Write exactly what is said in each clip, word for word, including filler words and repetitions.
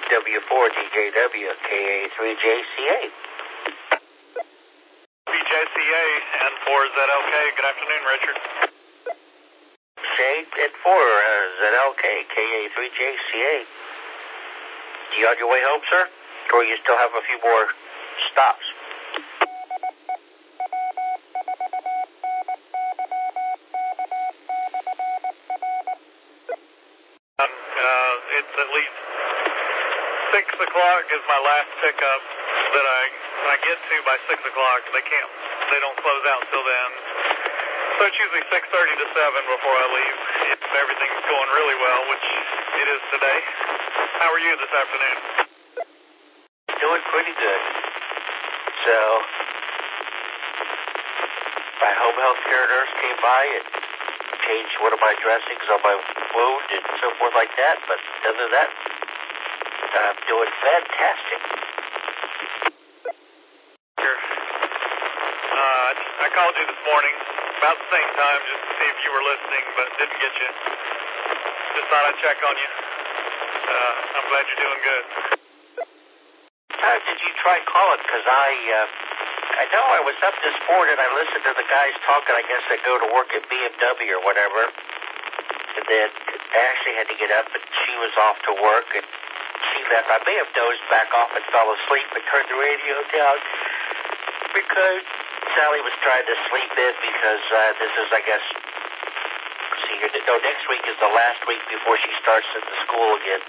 W four D J W, K A three J C A. B J C A, N four Z L K. Good afternoon, Richard. Shade at four, uh, Z L K, K A three J C A. You on your way home, sir? Or you still have a few more stops? Um, uh, it's at least six o'clock is my last pickup that I I get to by six o'clock. They can't, they don't close out till then. So it's usually six thirty to seven before I leave. If everything's going really well, which it is today. How are you this afternoon? Doing pretty good. So, my home health care nurse came by and changed one of my dressings on my wound and so forth like that. But other than that, I'm doing fantastic. Sure. Uh, I called you this morning about the same time just to see if you were listening, but didn't get you. Just thought I'd check on you. Uh, I'm glad you're doing good. Uh, did you try calling? Because I, uh, I know I was up this morning and I listened to the guys talking. I guess they go to work at B M W or whatever. And then Ashley had to get up and she was off to work and she left. I may have dozed back off and fell asleep and turned the radio down because Sally was trying to sleep in because uh, this is, I guess, see here, no, next week is the last week before she starts at the school again.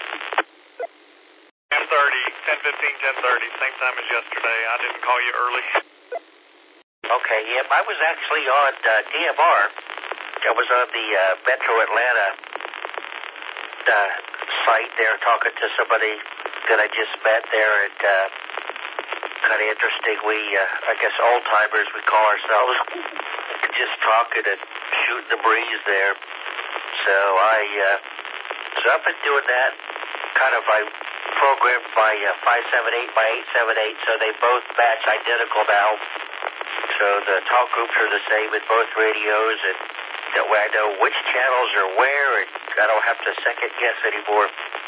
ten thirty, ten fifteen, ten thirty, same time as yesterday. I didn't call you early. Okay, yep, I was actually on uh, D M R. I was on the uh, Metro Atlanta uh, site there talking to somebody that I just met there, and uh, kind of interesting. We, uh, I guess, old timers, we call ourselves, just talking and shooting the breeze there. So I uh, was up and doing that. Kind of, I programmed my uh, five seven eight by eight seven eight, so they both match identical now. So the talk groups are the same in both radios, and that way I know which channels are where, and I don't have to second guess anymore.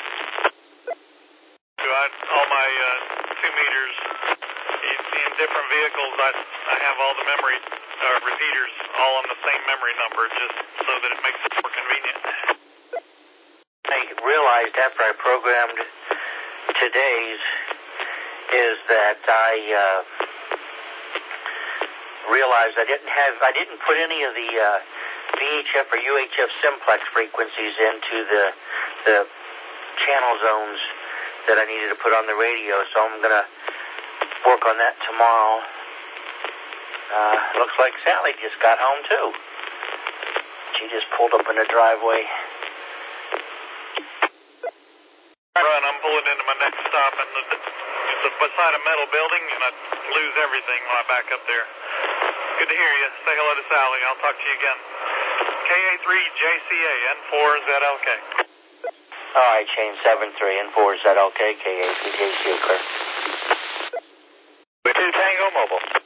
So I, all my uh, two meters in, in different vehicles, I, I have all the memory uh, repeaters all on the same memory number, just so that it makes it more convenient. I realized after I programmed today's is that I uh, realized I didn't have, I didn't put any of the uh, V H F or U H F simplex frequencies into the the channel zones that I needed to put on the radio, so I'm going to work on that tomorrow. Uh, looks like Sally just got home too. She just pulled up in the driveway. Run, I'm pulling into my next stop, and the, it's beside a metal building, and I lose everything when I back up there. Good to hear you. Say hello to Sally. I'll talk to you again. K A three J C A, N four Z L K. All right, Shane, seven three, N four Z L K, K A three J C A, clear. two Tango Mobile.